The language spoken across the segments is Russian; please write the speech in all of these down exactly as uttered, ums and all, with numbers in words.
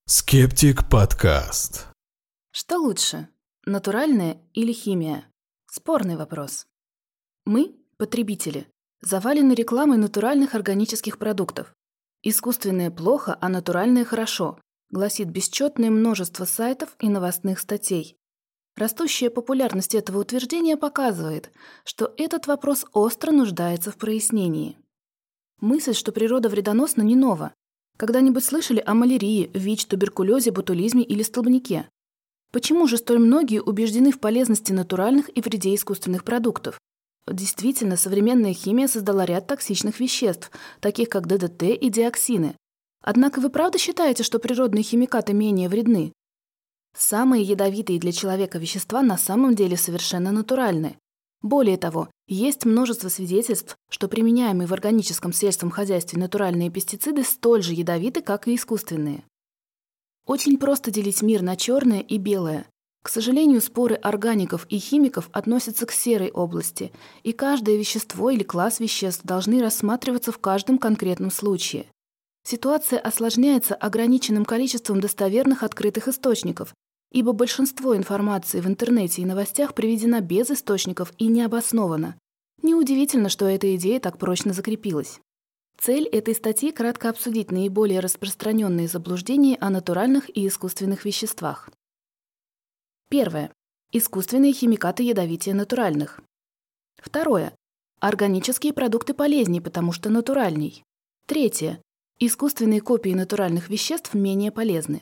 Скептик подкаст. Что лучше, натуральное или химия? Спорный вопрос. Мы, потребители, завалены рекламой натуральных органических продуктов. Искусственное плохо, а натуральное хорошо, гласит бесчетное множество сайтов и новостных статей. Растущая популярность этого утверждения показывает, что этот вопрос остро нуждается в прояснении. Мысль, что природа вредоносна, не нова. Когда-нибудь слышали о малярии, ВИЧ, туберкулезе, ботулизме или столбняке? Почему же столь многие убеждены в полезности натуральных и вреде искусственных продуктов? Действительно, современная химия создала ряд токсичных веществ, таких как ДДТ и диоксины. Однако вы правда считаете, что природные химикаты менее вредны? Самые ядовитые для человека вещества на самом деле совершенно натуральны. Более того, есть множество свидетельств, что применяемые в органическом сельском хозяйстве натуральные пестициды столь же ядовиты, как и искусственные. Очень просто делить мир на черное и белое. К сожалению, споры органиков и химиков относятся к серой области, и каждое вещество или класс веществ должны рассматриваться в каждом конкретном случае. Ситуация осложняется ограниченным количеством достоверных открытых источников, ибо большинство информации в интернете и новостях приведена без источников и необоснованно. Неудивительно, что эта идея так прочно закрепилась. Цель этой статьи – кратко обсудить наиболее распространенные заблуждения о натуральных и искусственных веществах. Первое. Искусственные химикаты ядовитее натуральных. Второе. Органические продукты полезнее, потому что натуральней. Третье. Искусственные копии натуральных веществ менее полезны.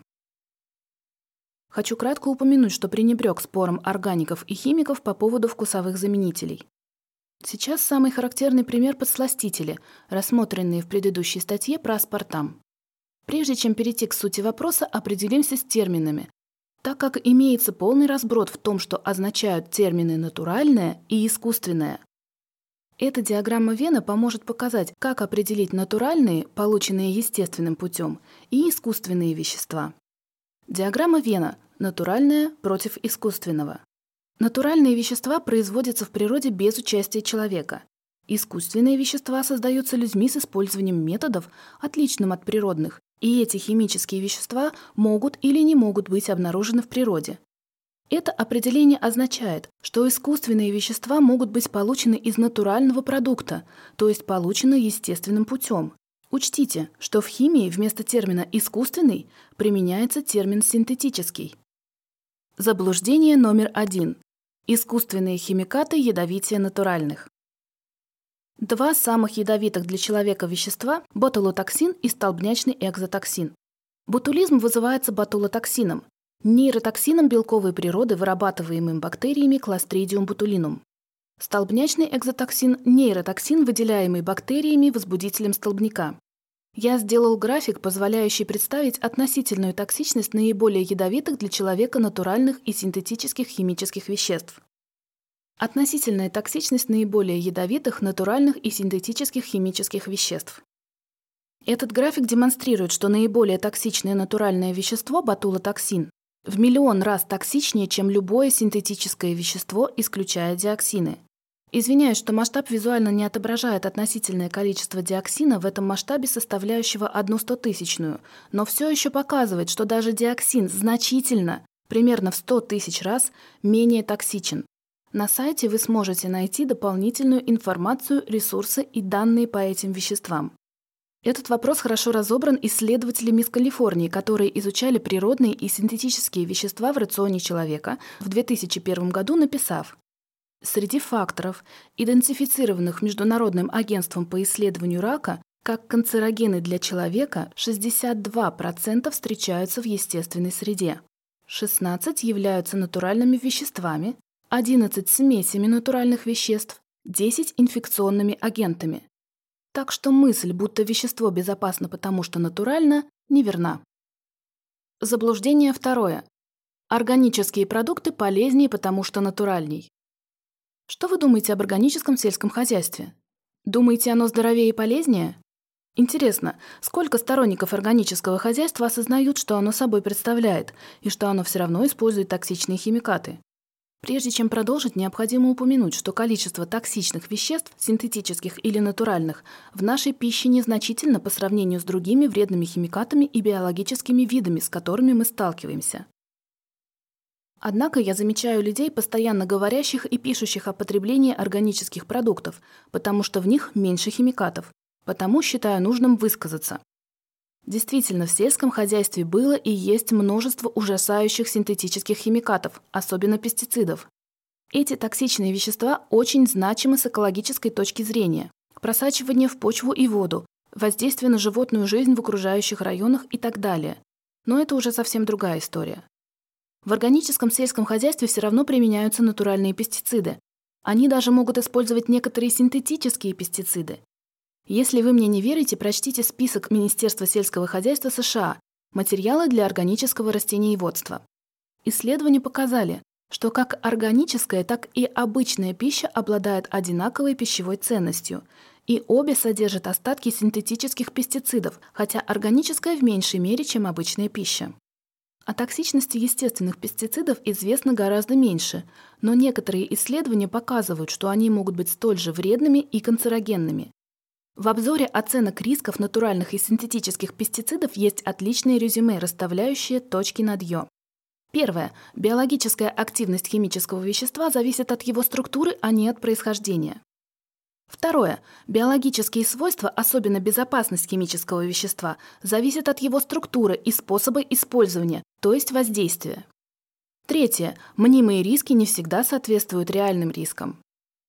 Хочу кратко упомянуть, что пренебрег спором органиков и химиков по поводу вкусовых заменителей. Сейчас самый характерный пример – подсластители, рассмотренные в предыдущей статье про аспартам. Прежде чем перейти к сути вопроса, определимся с терминами, так как имеется полный разброд в том, что означают термины «натуральное» и «искусственное». Эта диаграмма Вена поможет показать, как определить натуральные, полученные естественным путем, и искусственные вещества. Диаграмма Вена – натуральное против искусственного. Натуральные вещества производятся в природе без участия человека. Искусственные вещества создаются людьми с использованием методов, отличным от природных, и эти химические вещества могут или не могут быть обнаружены в природе. Это определение означает, что искусственные вещества могут быть получены из натурального продукта, то есть получены естественным путем. Учтите, что в химии вместо термина «искусственный» применяется термин «синтетический». Заблуждение номер один. Искусственные химикаты ядовитее натуральных. Два самых ядовитых для человека вещества – ботулотоксин и столбнячный экзотоксин. Ботулизм вызывается ботулотоксином, нейротоксином белковой природы, вырабатываемым бактериями Clostridium botulinum. Столбнячный экзотоксин – нейротоксин, выделяемый бактериями возбудителем столбняка. Я сделал график, позволяющий представить относительную токсичность наиболее ядовитых для человека натуральных и синтетических химических веществ. Относительная токсичность наиболее ядовитых натуральных и синтетических химических веществ. Этот график демонстрирует, что наиболее токсичное натуральное вещество, ботулотоксин, в миллион раз токсичнее, чем любое синтетическое вещество, исключая диоксины. Извиняюсь, что масштаб визуально не отображает относительное количество диоксина в этом масштабе, составляющего одну стотысячную, но все еще показывает, что даже диоксин значительно, примерно в сто тысяч раз, менее токсичен. На сайте вы сможете найти дополнительную информацию, ресурсы и данные по этим веществам. Этот вопрос хорошо разобран исследователями из Калифорнии, которые изучали природные и синтетические вещества в рационе человека в две тысячи первом году, написав: среди факторов, идентифицированных Международным агентством по исследованию рака, как канцерогены для человека, шестьдесят два процента встречаются в естественной среде, шестнадцать являются натуральными веществами, одиннадцать смесями натуральных веществ, десять инфекционными агентами. Так что мысль, будто вещество безопасно потому, что натурально, неверна. Заблуждение второе. Органические продукты полезнее, потому что натуральней. Что вы думаете об органическом сельском хозяйстве? Думаете, оно здоровее и полезнее? Интересно, сколько сторонников органического хозяйства осознают, что оно собой представляет, и что оно все равно использует токсичные химикаты? Прежде чем продолжить, необходимо упомянуть, что количество токсичных веществ, синтетических или натуральных, в нашей пище незначительно по сравнению с другими вредными химикатами и биологическими видами, с которыми мы сталкиваемся. Однако я замечаю людей, постоянно говорящих и пишущих о потреблении органических продуктов, потому что в них меньше химикатов. Потому считаю нужным высказаться. Действительно, в сельском хозяйстве было и есть множество ужасающих синтетических химикатов, особенно пестицидов. Эти токсичные вещества очень значимы с экологической точки зрения. Просачивание в почву и воду, воздействие на животную жизнь в окружающих районах и так далее. Но это уже совсем другая история. В органическом сельском хозяйстве все равно применяются натуральные пестициды. Они даже могут использовать некоторые синтетические пестициды. Если вы мне не верите, прочтите список Министерства сельского хозяйства США «Материалы для органического растениеводства». Исследования показали, что как органическая, так и обычная пища обладает одинаковой пищевой ценностью, и обе содержат остатки синтетических пестицидов, хотя органическая в меньшей мере, чем обычная пища. О токсичности естественных пестицидов известно гораздо меньше, но некоторые исследования показывают, что они могут быть столь же вредными и канцерогенными. В обзоре оценок рисков натуральных и синтетических пестицидов есть отличное резюме, расставляющее точки над «ё». Первое. Биологическая активность химического вещества зависит от его структуры, а не от происхождения. Второе. Биологические свойства, особенно безопасность химического вещества, зависят от его структуры и способа использования, то есть воздействия. Третье. Мнимые риски не всегда соответствуют реальным рискам.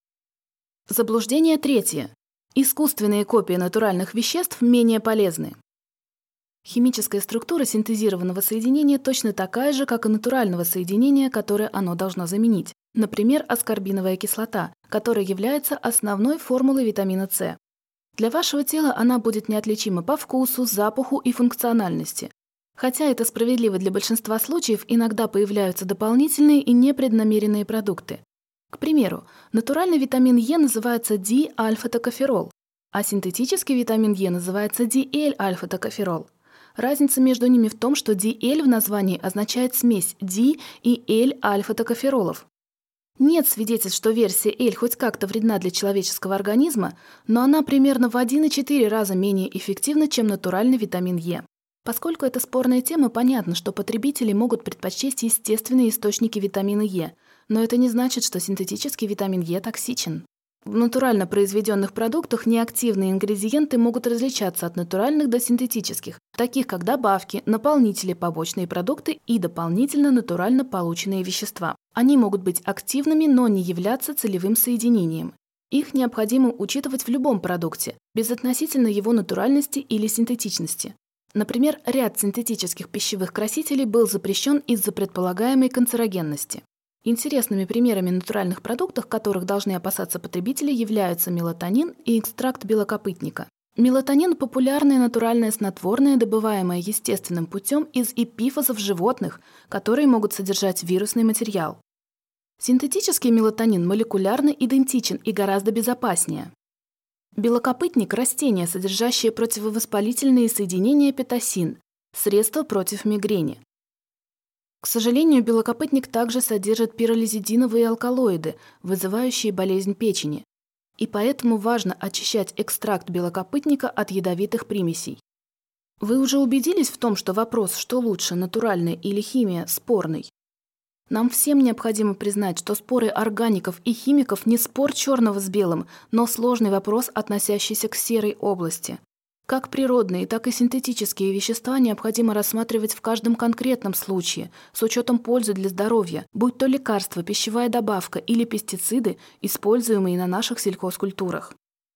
Заблуждение третье. Искусственные копии натуральных веществ менее полезны. Химическая структура синтезированного соединения точно такая же, как и натурального соединения, которое оно должно заменить. Например, аскорбиновая кислота, которая является основной формулой витамина С. Для вашего тела она будет неотличима по вкусу, запаху и функциональности. Хотя это справедливо для большинства случаев, иногда появляются дополнительные и непреднамеренные продукты. К примеру, натуральный витамин Е называется ди-альфа-токоферол, а синтетический витамин Е называется ди-эль-альфа-токоферол. Разница между ними в том, что ди-эль в названии означает смесь ди- и эль-альфа-токоферолов. Нет свидетельств, что версия L хоть как-то вредна для человеческого организма, но она примерно в один и четыре раза менее эффективна, чем натуральный витамин Е. Поскольку это спорная тема, понятно, что потребители могут предпочесть естественные источники витамина Е, но это не значит, что синтетический витамин Е токсичен. В натурально произведенных продуктах неактивные ингредиенты могут различаться от натуральных до синтетических, таких как добавки, наполнители, побочные продукты и дополнительно натурально полученные вещества. Они могут быть активными, но не являться целевым соединением. Их необходимо учитывать в любом продукте, безотносительно его натуральности или синтетичности. Например, ряд синтетических пищевых красителей был запрещен из-за предполагаемой канцерогенности. Интересными примерами натуральных продуктов, которых должны опасаться потребители, являются мелатонин и экстракт белокопытника. Мелатонин – популярное натуральное снотворное, добываемое естественным путем из эпифазов животных, которые могут содержать вирусный материал. Синтетический мелатонин молекулярно идентичен и гораздо безопаснее. Белокопытник – растение, содержащее противовоспалительные соединения питосин, средство против мигрени. К сожалению, белокопытник также содержит пиролизидиновые алкалоиды, вызывающие болезнь печени. И поэтому важно очищать экстракт белокопытника от ядовитых примесей. Вы уже убедились в том, что вопрос, что лучше, натуральная или химия, спорный? Нам всем необходимо признать, что споры органиков и химиков не спор черного с белым, но сложный вопрос, относящийся к серой области. Как природные, так и синтетические вещества необходимо рассматривать в каждом конкретном случае, с учетом пользы для здоровья, будь то лекарства, пищевая добавка или пестициды, используемые на наших сельхозкультурах.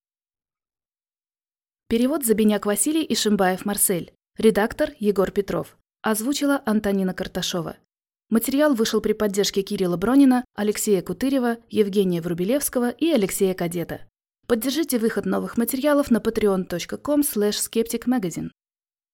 Перевод Забиняк Василий и Шимбаев Марсель. Редактор Егор Петров. Озвучила Антонина Карташова. Материал вышел при поддержке Кирилла Бронина, Алексея Кутырева, Евгения Врубелевского и Алексея Кадета. Поддержите выход новых материалов на patreon точка com слэш skeptic magazine.